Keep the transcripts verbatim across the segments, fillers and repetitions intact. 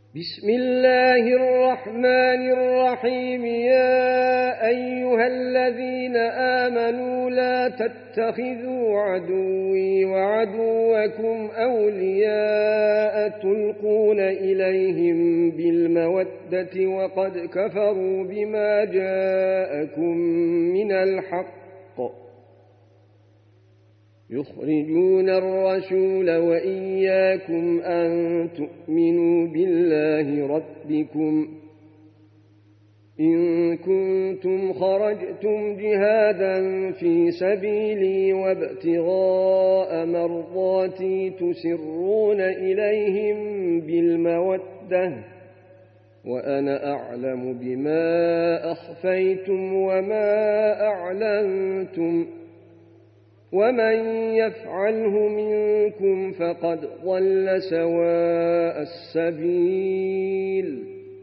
بسم الله الرحمن الرحيم. يا أيها الذين آمنوا لا تتخذوا عدوي وعدوكم أولياء تلقون إليهم بالمودة وقد كفروا بما جاءكم من الحق يخرجون الرسول وإياكم أن تؤمنوا بالله ربكم إن كنتم خرجتم جهادا في سبيلي وابتغاء مرضاتي تسرون إليهم بالمودة وأنا أعلم بما أخفيتم وما أعلنتم ومن يفعله منكم فقد ضل سواء السبيل.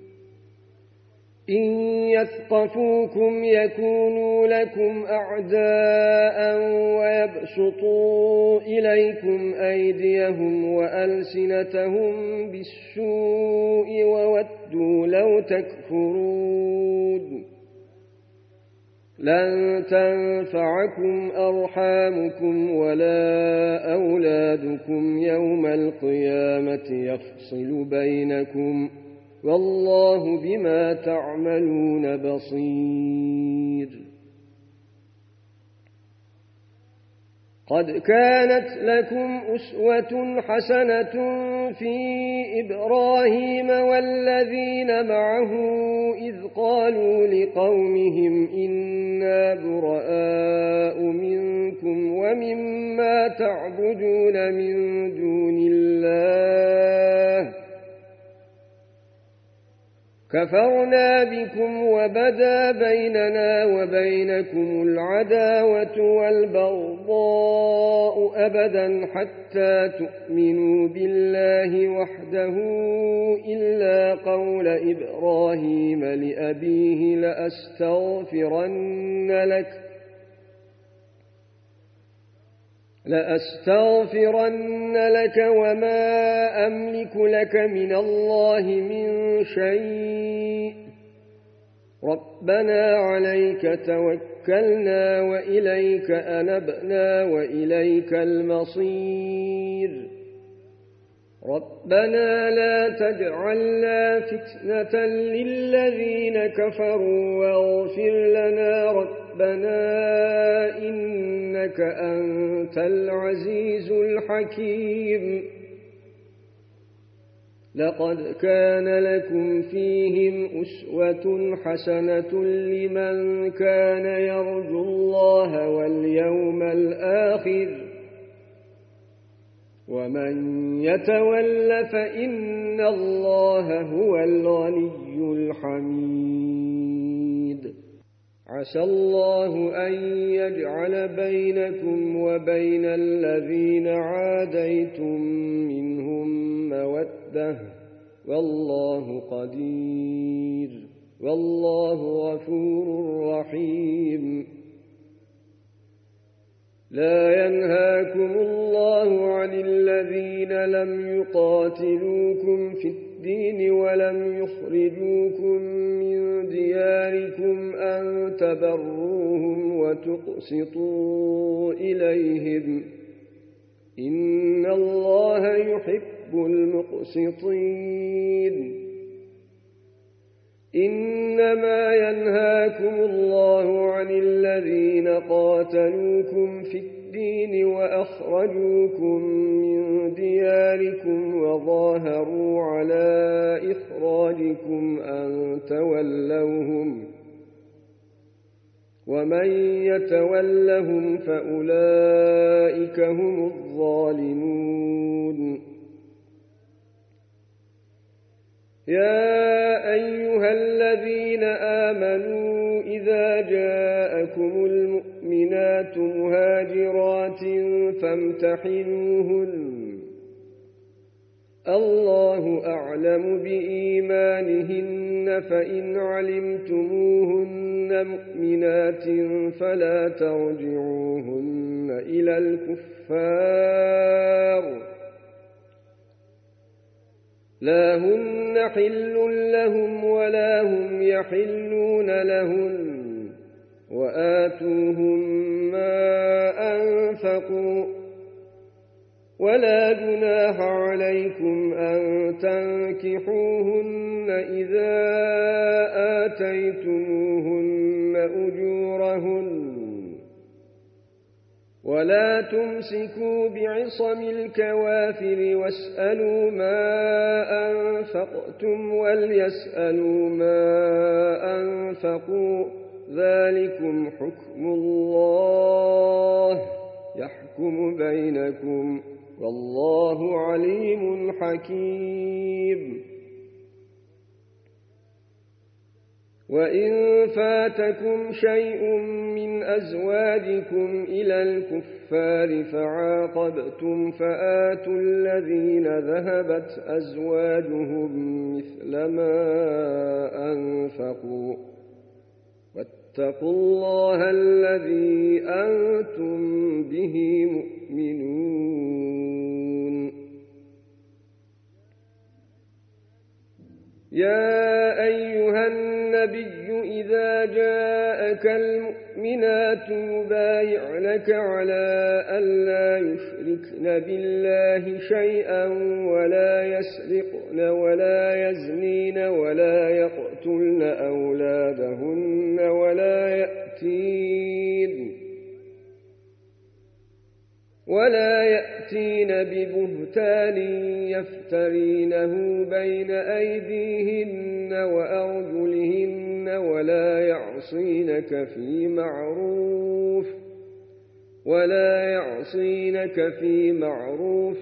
إن يثقفوكم يكونوا لكم أعداء ويبسطوا إليكم أيديهم وألسنتهم بالسوء وودوا لو تكفرون. لن تنفعكم أرحامكم ولا أولادكم يوم القيامة يفصل بينكم والله بما تعملون بصير. قد كانت لكم أسوة حسنة في إبراهيم والذين معه إذ قالوا لقومهم إنا براء منكم ومما تعبدون من دون الله كفرنا بكم وبدا بيننا وبينكم العداوة والبغضاء أبدا حتى تؤمنوا بالله وحده إلا قول إبراهيم لأبيه لأستغفرن لك لأستغفرن لك وما أملك لك من الله من شيء ربنا عليك توكلنا وإليك أنبنا وإليك المصير ربنا لا تجعلنا فتنة للذين كفروا واغفر لنا ربنا إنك أنت العزيز الحكيم. لقد كان لكم فيهم أسوة حسنة لمن كان يرجو الله واليوم الآخر ومن يتول فإن الله هو الغني الحميد. عسى الله أن يجعل بينكم وبين الذين عاديتم منهم مودة والله قدير والله غفور رحيم. لا ينهاكم الله عن الذين لم يقاتلوكم في الدين ولم يخرجوكم من دياركم أن تبروهم وتقسطوا إليهم إن الله يحب المقسطين. إنما ينهاكم الله عن الذين قاتلوكم في الدين وأخرجوكم من دياركم وظاهروا على إخراجكم أن تولوهم ومن يتولهم فأولئك هم الظالمون. يا أيها الذين آمنوا إذا جاءكم المؤمنات مهاجرات فامتحنوهن الله أعلم بإيمانهن فإن علمتموهن مؤمنات فلا ترجعوهن إلى الكفار لا هن حل لهم ولا هم يحلون لهن وآتوهم ما أنفقوا ولا جناح عليكم أن تنكحوهن إذا آتيتموهن أجورهن ولا تمسكوا بعصم الكوافر واسألوا ما أنفقتم وليسألوا ما أنفقوا ذلكم حكم الله يحكم بينكم والله عليم حكيم وإن فاتكم شيء من أزواجكم إلى الكفار فعاقبتم فآتوا الذين ذهبت أزواجهم مثل ما أنفقوا واتقوا الله الذي أنتم به مؤمنون يا أيها النبي إذا جاءك المؤمنات يبايعنك على ألا يشركن بالله شيئا ولا يسرقن ولا يزنين ولا يقتلن أولادهن ولا يأتين ولا يأتين ببهتان يفترينه بين أيديهن وأرجلهن ولا يعصينك في معروف ولا يعصينك في معروف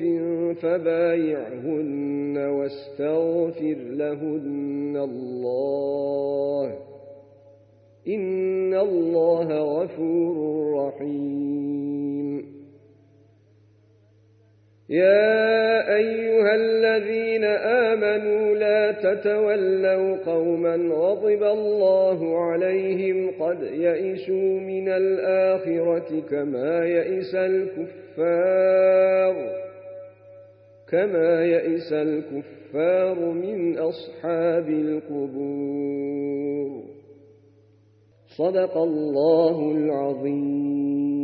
فبايعهن واستغفر لهن الله إن الله غفور رحيم يا أيها الذين آمنوا لا تتولوا قوما غضب الله عليهم قد يئسوا من الآخرة كما يئس الكفار كما يئس الكفار من أصحاب القبور صدق الله العظيم.